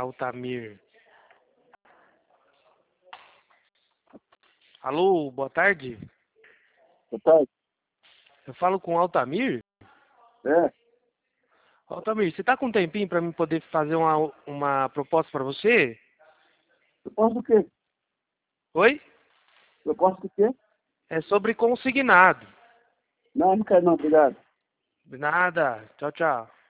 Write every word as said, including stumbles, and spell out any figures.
Altamir. Alô, boa tarde. Boa tarde. Eu falo com o Altamir? É, Altamir, você tá com um tempinho para mim poder fazer uma, uma proposta para você? proposta do quê? Oi? Proposta do quê? É sobre consignado. Não, não quero não, obrigado. Nada. Tchau, tchau.